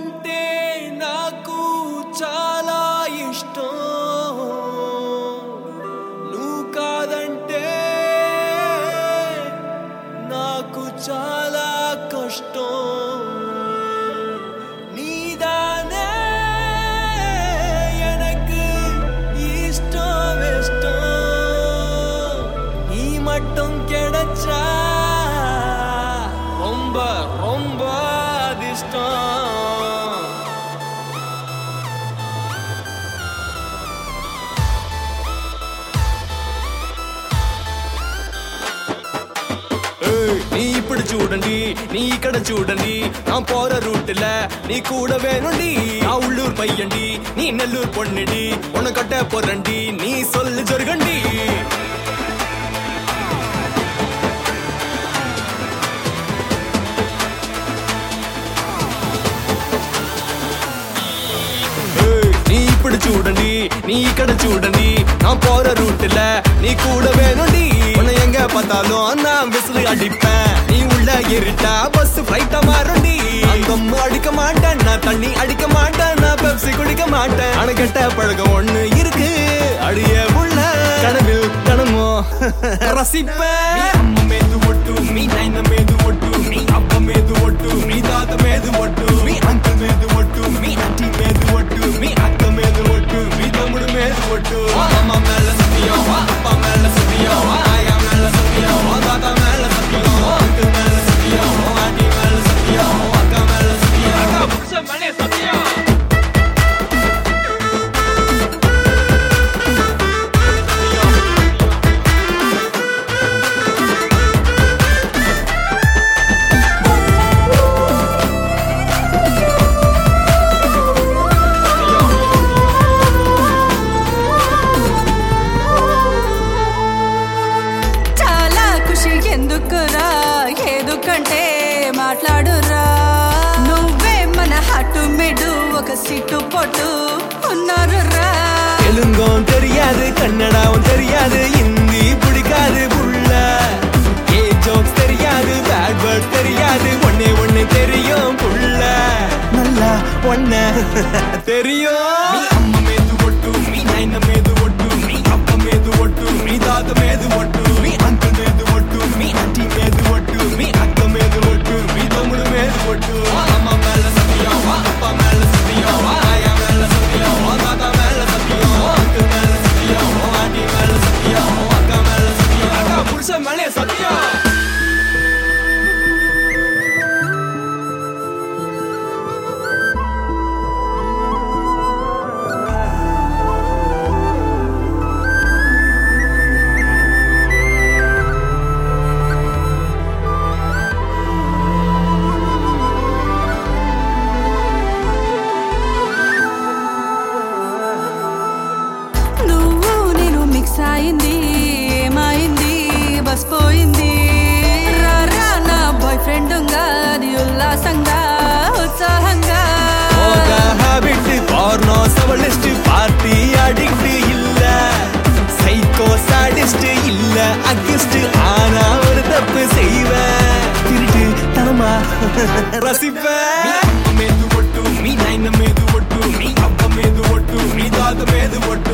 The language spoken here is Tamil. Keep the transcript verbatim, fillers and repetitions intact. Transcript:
నువ్వంటే నాకు చాలా ఇష్టం నువ్వు కాదంటే నాకు చాలా కష్టం நீதானே எனக்கு இஷ்டம் இஷ்டம் நீ மட்டும் கிடைச்சா ரொம்ப ரொம்ப அதிர்ஷ்டம் நீ இப்படி చూడండి நீ ఇక్కడ చూడండి நான் போற ரூட்ல நீ கூட வேணும்டி நான் உள்ளூர் பையன்டி நீ நெல்லூர் பொண்ணுடி உன்னை கட்ட போறண்டி நீ சொல்லு ஜொர்கண்டி நீ இப்படி చూడండి நீ ఇక్కడ చూడండి நான் போற ரூட்ல நீ கூட வேணும்டி உன்னை எங்க பார்த்தாலும் நான் விசில் அடிப்பேன் நீ உள்ள ஏறிட்டா பஸ் ஃப்ளைட்டா மாறும்டி அங்கம் அடிக்க மாட்டேன் நான் தண்ணி அடிக்க மாட்டேன் நான் பெப்சி குடிக்க மாட்டேன் ஆனா கெட்ட பழக்கம் ஒண்ணு இருக்கு அடிய உள்ள கனவில் கனமோ ரசிப்பேன் அம்மா மேது ஒட்டு மீ நைன மேது ஒட்டு மீ அப்பா மேது ஒட்டு மீ தாத்தா மேது ஒட்டு மீ அங்கிள் மேது ஒட்டு மீ ஆண்டி மேது ஒட்டு மீ அக்கா மேது ஒட்டு மீ தம்முடு மேது ஒட்டு அம்மா மேல சத்தியம் அப்பா மேல சத்தியம் ஆயா மேல சத்தியம் தாத்தா மேல சத்தியம் அங்கிள் மேல சத்தியம் ஆண்டி மேல சத்தியம் அக்கா மேல சத்தியம் அக்கா புருஷன் மேல சத்தியம் ఎందుకురా ఏదుకంటే మాట్లాడురా నువ్వే మన హట్టు మిడు ఒక సిట్టు పొట్టు ఉన్నారురా தெலுங்கும் தெரியாது கன்னடாவும் தெரியாது ஹிந்தி பிடிக்காது புள்ள ஏ ஜோக்ஸ் தெரியாது பேட் வேர்ட் தெரியாது ஒன்னே ஒண்ணு தெரியும் புள்ள நல்லா ஒன்ன தெரியும் நீ அம்மா மேது ஒட்டு நீ நைன மேது ஒட்டு நீ அப்பா மேது ஒட்டு நீ தாத்தா மேது ஒட்டு நீ அங்கிள் மேது ஒட்டு நீ ஆண்டி மேது ஒட்டு நீ அக்கா மேது ஒட்டு நீ தம்முடு மேது ஒட்டு அம்மா மேல சத்தியம் அப்பா மேல சத்தியம் ஆயா மேல சத்தியம் தாத்தா மேல சத்தியம் அங்கிள் மேல சத்தியம் ஆண்டி மேல சத்தியம் அக்கா மேல சத்தியம் அக்கா புருஷன் மேல சத்தியம் అయింది ఏమైంది బస్ పోయింది రారా నా బాయ్ ఫ్రెండ్ అది ఉల్లాసంగా ఉత్సాహంగా ఒక హ్యాబిట్ పార్నో సవలిస్ట్ పార్టీ అడిక్ట్ இல்ல சைக்கோ சாடிஸ்ட் இல்ல அகிஸ்ட் ஆனா ஒரு தப்பு செய்வேன் திருட்டு தனமா ரசிப்பேன் நீ அம்மா மேது ஒட்டு நீ நைன மேது ஒட்டு நீ அப்பா மேது ஒட்டு நீ தாத்தா மேது ஒட்டு